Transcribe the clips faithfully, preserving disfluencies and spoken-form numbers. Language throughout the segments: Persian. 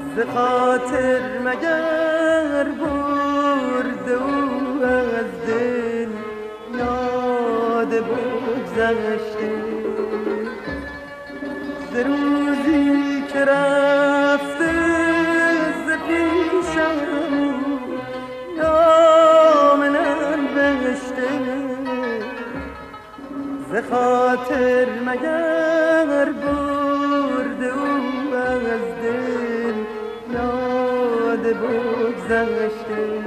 ز خاطر مگر برده او از دل یاد بگذشته، ز روزی که رفته ز پیشم نام ننوشته، ز خاطر مگر برده او از دل یاد بگذشته،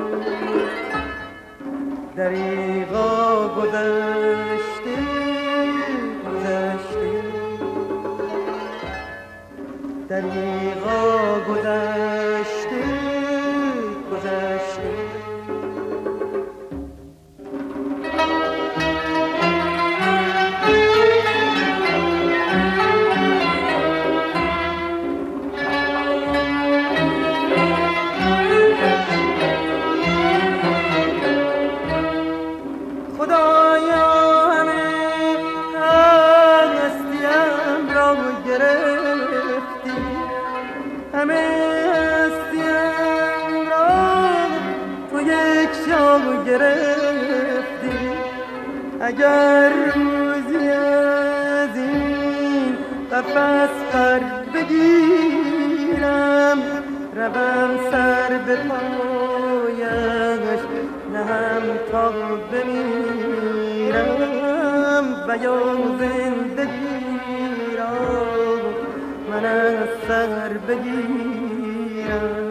دریغا گذشته گذشته، دریغا گذشته گذشته. اگر روزی از این قفس پر بگیرم، روم سر به پایش نهم تا بمیرم، و یا زندگی را من از سر بگیرم.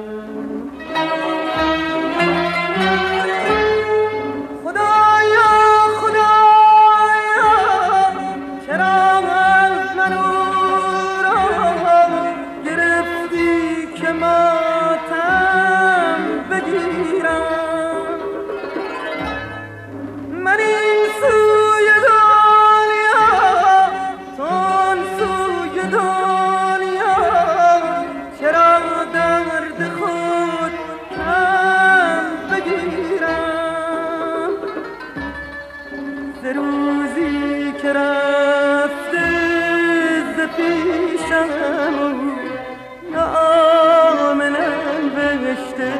روزی که رفته ز پیشم نام ننوشته،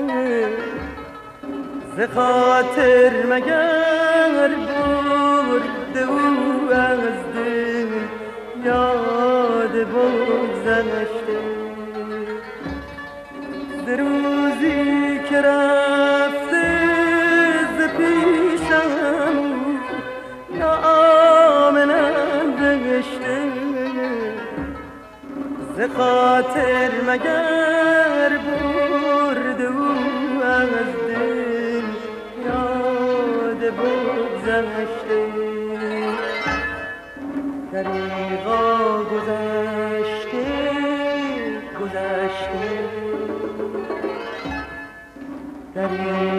ز خاطر مگر برده او از دل یاد بگذشته، ز روزی که رفته ز پیشم نام ننوشته، ز خاطر مگر برده او از دل یاد بگذشته، دریغا گذشته گذشته، دریغا